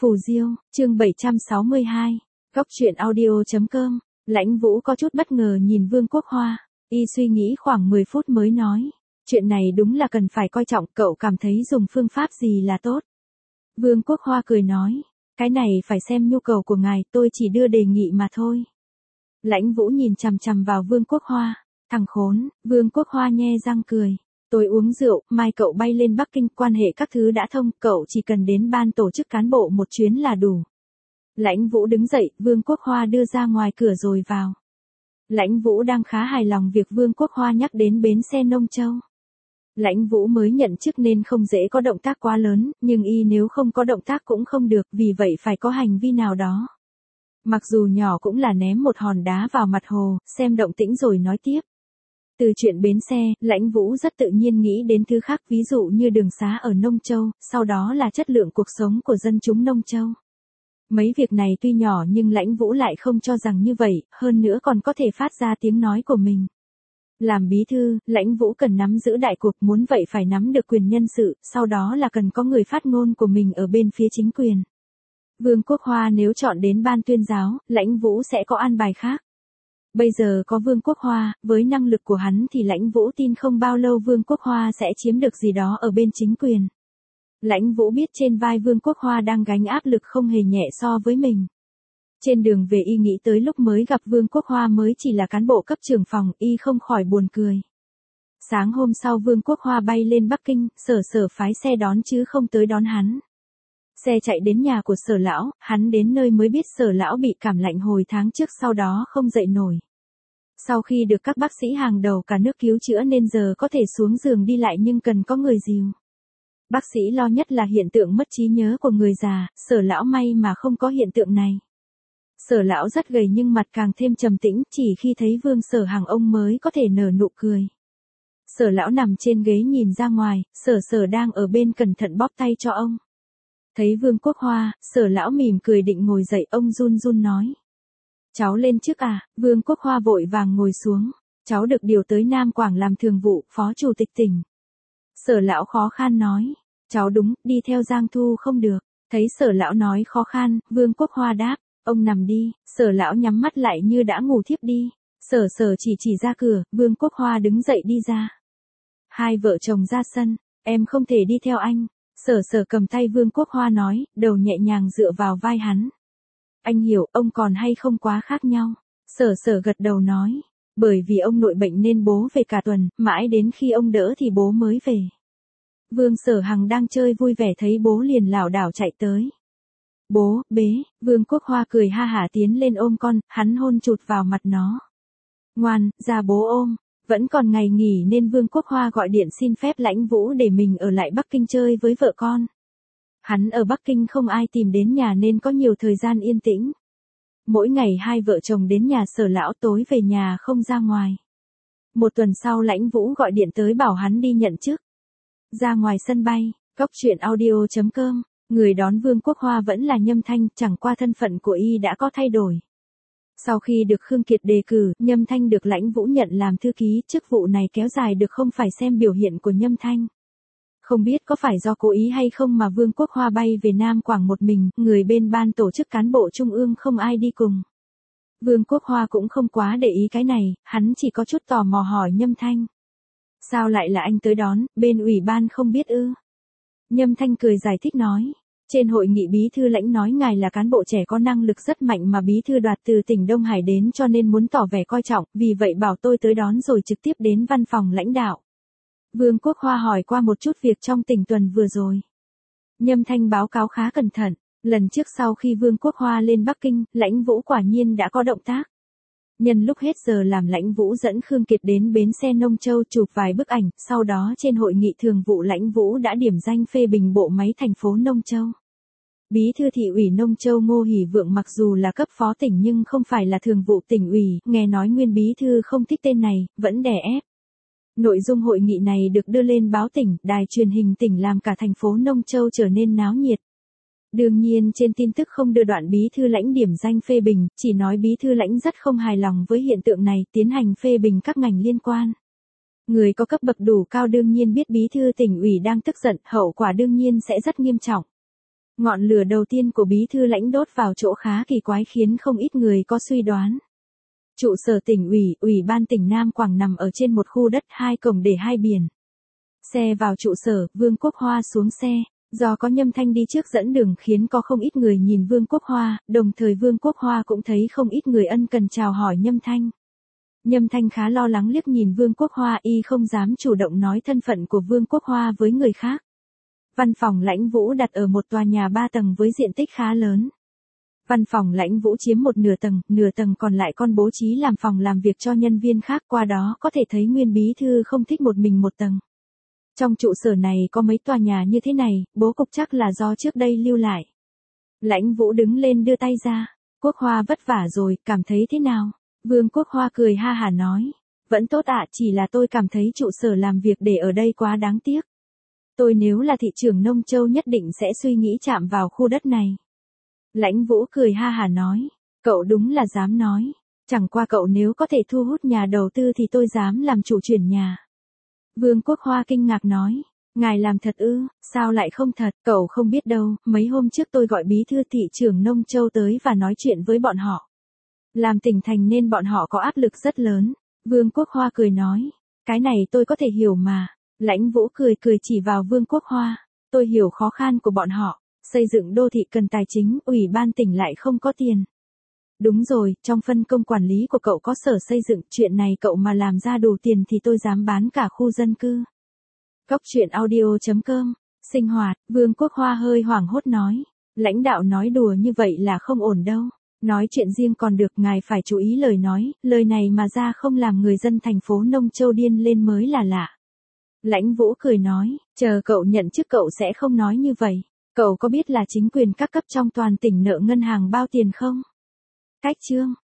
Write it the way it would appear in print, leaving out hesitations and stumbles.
Phù Diêu, chương 762, Góc truyện audio.com. Lãnh Vũ có chút bất ngờ nhìn Vương Quốc Hoa, y suy nghĩ khoảng 10 phút mới nói, chuyện này đúng là cần phải coi trọng, cậu cảm thấy dùng phương pháp gì là tốt. Vương Quốc Hoa cười nói, cái này phải xem nhu cầu của ngài, tôi chỉ đưa đề nghị mà thôi. Lãnh Vũ nhìn chằm chằm vào Vương Quốc Hoa, thằng khốn. Vương Quốc Hoa nhe răng cười. Tôi uống rượu, mai cậu bay lên Bắc Kinh, quan hệ các thứ đã thông, cậu chỉ cần đến ban tổ chức cán bộ một chuyến là đủ. Lãnh Vũ đứng dậy, Vương Quốc Hoa đưa ra ngoài cửa rồi vào. Lãnh Vũ đang khá hài lòng việc Vương Quốc Hoa nhắc đến bến xe Nông Châu. Lãnh Vũ mới nhận chức nên không dễ có động tác quá lớn, nhưng y nếu không có động tác cũng không được, vì vậy phải có hành vi nào đó. Mặc dù nhỏ cũng là ném một hòn đá vào mặt hồ, xem động tĩnh rồi nói tiếp. Từ chuyện bến xe, Lãnh Vũ rất tự nhiên nghĩ đến thứ khác, ví dụ như đường xá ở Nông Châu, sau đó là chất lượng cuộc sống của dân chúng Nông Châu. Mấy việc này tuy nhỏ nhưng Lãnh Vũ lại không cho rằng như vậy, hơn nữa còn có thể phát ra tiếng nói của mình. Làm bí thư, Lãnh Vũ cần nắm giữ đại cuộc, muốn vậy phải nắm được quyền nhân sự, sau đó là cần có người phát ngôn của mình ở bên phía chính quyền. Vương Quốc Hoa nếu chọn đến ban tuyên giáo, Lãnh Vũ sẽ có an bài khác. Bây giờ có Vương Quốc Hoa, với năng lực của hắn thì Lãnh Vũ tin không bao lâu Vương Quốc Hoa sẽ chiếm được gì đó ở bên chính quyền. Lãnh Vũ biết trên vai Vương Quốc Hoa đang gánh áp lực không hề nhẹ so với mình. Trên đường về y nghĩ tới lúc mới gặp Vương Quốc Hoa mới chỉ là cán bộ cấp trưởng phòng, y không khỏi buồn cười. Sáng hôm sau Vương Quốc Hoa bay lên Bắc Kinh, Sở phái xe đón chứ không tới đón hắn. Xe chạy đến nhà của Sở lão, hắn đến nơi mới biết Sở lão bị cảm lạnh hồi tháng trước, sau đó không dậy nổi. Sau khi được các bác sĩ hàng đầu cả nước cứu chữa nên giờ có thể xuống giường đi lại nhưng cần có người dìu. Bác sĩ lo nhất là hiện tượng mất trí nhớ của người già, Sở lão may mà không có hiện tượng này. Sở lão rất gầy nhưng mặt càng thêm trầm tĩnh, chỉ khi thấy Vương Sở Hằng ông mới có thể nở nụ cười. Sở lão nằm trên ghế nhìn ra ngoài, Sở đang ở bên cẩn thận bóp tay cho ông. Thấy Vương Quốc Hoa, Sở lão mỉm cười định ngồi dậy, ông run run nói. Cháu lên trước à? Vương Quốc Hoa vội vàng ngồi xuống. Cháu được điều tới Nam Quảng làm thường vụ, phó chủ tịch tỉnh. Sở lão khó khăn nói. Cháu đúng, đi theo Giang Thu không được. Thấy Sở lão nói khó khăn, Vương Quốc Hoa đáp. Ông nằm đi. Sở lão nhắm mắt lại như đã ngủ thiếp đi. Sở chỉ ra cửa, Vương Quốc Hoa đứng dậy đi ra. Hai vợ chồng ra sân. Em không thể đi theo anh. Sở cầm tay Vương Quốc Hoa nói, đầu nhẹ nhàng dựa vào vai hắn. Anh hiểu, ông còn hay không quá khác nhau. Sở gật đầu nói, bởi vì ông nội bệnh nên bố về cả tuần, mãi đến khi ông đỡ thì bố mới về. Vương Sở Hằng đang chơi vui vẻ thấy bố liền lảo đảo chạy tới. Bố, bế. Vương Quốc Hoa cười ha hả tiến lên ôm con, hắn hôn chụt vào mặt nó. Ngoan, ra bố ôm. Vẫn còn ngày nghỉ nên Vương Quốc Hoa gọi điện xin phép Lãnh Vũ để mình ở lại Bắc Kinh chơi với vợ con. Hắn ở Bắc Kinh không ai tìm đến nhà nên có nhiều thời gian yên tĩnh. Mỗi ngày hai vợ chồng đến nhà Sở lão, tối về nhà không ra ngoài. Một tuần sau Lãnh Vũ gọi điện tới bảo hắn đi nhận chức. Ra ngoài sân bay, Góc truyện audio.com, người đón Vương Quốc Hoa vẫn là Nhâm Thanh, chẳng qua thân phận của y đã có thay đổi. Sau khi được Khương Kiệt đề cử, Nhâm Thanh được Lãnh Vũ nhận làm thư ký, chức vụ này kéo dài được không phải xem biểu hiện của Nhâm Thanh. Không biết có phải do cố ý hay không mà Vương Quốc Hoa bay về Nam Quảng một mình, người bên ban tổ chức cán bộ trung ương không ai đi cùng. Vương Quốc Hoa cũng không quá để ý cái này, hắn chỉ có chút tò mò hỏi Nhâm Thanh. Sao lại là anh tới đón, bên ủy ban không biết ư? Nhâm Thanh cười giải thích nói. Trên hội nghị bí thư Lãnh nói ngài là cán bộ trẻ có năng lực rất mạnh mà bí thư đoạt từ tỉnh Đông Hải đến cho nên muốn tỏ vẻ coi trọng, vì vậy bảo tôi tới đón rồi trực tiếp đến văn phòng lãnh đạo. Vương Quốc Hoa hỏi qua một chút việc trong tỉnh tuần vừa rồi. Nhâm Thanh báo cáo khá cẩn thận, lần trước sau khi Vương Quốc Hoa lên Bắc Kinh, Lãnh Vũ quả nhiên đã có động tác. Nhân lúc hết giờ làm Lãnh Vũ dẫn Khương Kiệt đến bến xe Nông Châu chụp vài bức ảnh, sau đó trên hội nghị thường vụ Lãnh Vũ đã điểm danh phê bình bộ máy thành phố Nông Châu. Bí thư thị ủy Nông Châu Ngô Hỷ Vượng mặc dù là cấp phó tỉnh nhưng không phải là thường vụ tỉnh ủy, nghe nói nguyên bí thư không thích tên này, vẫn đè ép. Nội dung hội nghị này được đưa lên báo tỉnh, đài truyền hình tỉnh làm cả thành phố Nông Châu trở nên náo nhiệt. Đương nhiên trên tin tức không đưa đoạn bí thư Lãnh điểm danh phê bình, chỉ nói bí thư Lãnh rất không hài lòng với hiện tượng này, tiến hành phê bình các ngành liên quan. Người có cấp bậc đủ cao đương nhiên biết bí thư tỉnh ủy đang tức giận, hậu quả đương nhiên sẽ rất nghiêm trọng. Ngọn lửa đầu tiên của bí thư Lãnh đốt vào chỗ khá kỳ quái khiến không ít người có suy đoán. Trụ sở tỉnh ủy, Ủy ban tỉnh Nam Quảng nằm ở trên một khu đất 2 cổng để 2 biển. Xe vào trụ sở, Vương Quốc Hoa xuống xe. Do có Nhâm Thanh đi trước dẫn đường khiến có không ít người nhìn Vương Quốc Hoa, đồng thời Vương Quốc Hoa cũng thấy không ít người ân cần chào hỏi Nhâm Thanh. Nhâm Thanh khá lo lắng liếc nhìn Vương Quốc Hoa, y không dám chủ động nói thân phận của Vương Quốc Hoa với người khác. Văn phòng Lãnh Vũ đặt ở một tòa nhà 3 tầng với diện tích khá lớn. Văn phòng Lãnh Vũ chiếm một nửa tầng còn lại con bố trí làm phòng làm việc cho nhân viên khác, qua đó có thể thấy nguyên bí thư không thích một mình một tầng. Trong trụ sở này có mấy tòa nhà như thế này, bố cục chắc là do trước đây lưu lại. Lãnh Vũ đứng lên đưa tay ra. Quốc Hoa vất vả rồi, cảm thấy thế nào? Vương Quốc Hoa cười ha hả nói. Vẫn tốt ạ, chỉ là tôi cảm thấy trụ sở làm việc để ở đây quá đáng tiếc. Tôi nếu là thị trưởng Nông Châu nhất định sẽ suy nghĩ chạm vào khu đất này. Lãnh Vũ cười ha hả nói. Cậu đúng là dám nói. Chẳng qua cậu nếu có thể thu hút nhà đầu tư thì tôi dám làm chủ chuyển nhà. Vương Quốc Hoa kinh ngạc nói. Ngài làm thật ư, sao lại không thật, cậu không biết đâu, mấy hôm trước tôi gọi bí thư thị trưởng Nông Châu tới và nói chuyện với bọn họ. Làm tỉnh thành nên bọn họ có áp lực rất lớn. Vương Quốc Hoa cười nói. Cái này tôi có thể hiểu mà. Lãnh Vũ cười chỉ vào Vương Quốc Hoa. Tôi hiểu khó khăn của bọn họ. Xây dựng đô thị cần tài chính, ủy ban tỉnh lại không có tiền. Đúng rồi, trong phân công quản lý của cậu có sở xây dựng, chuyện này cậu mà làm ra đủ tiền thì tôi dám bán cả khu dân cư. Góc truyện audio.com, sinh hoạt, Vương Quốc Hoa hơi hoảng hốt nói. Lãnh đạo nói đùa như vậy là không ổn đâu. Nói chuyện riêng còn được, ngài phải chú ý lời nói, lời này mà ra không làm người dân thành phố Nông Châu điên lên mới là lạ. Lãnh Vũ cười nói, chờ cậu nhận chức cậu sẽ không nói như vậy. Cậu có biết là chính quyền các cấp trong toàn tỉnh nợ ngân hàng bao tiền không? Cách chương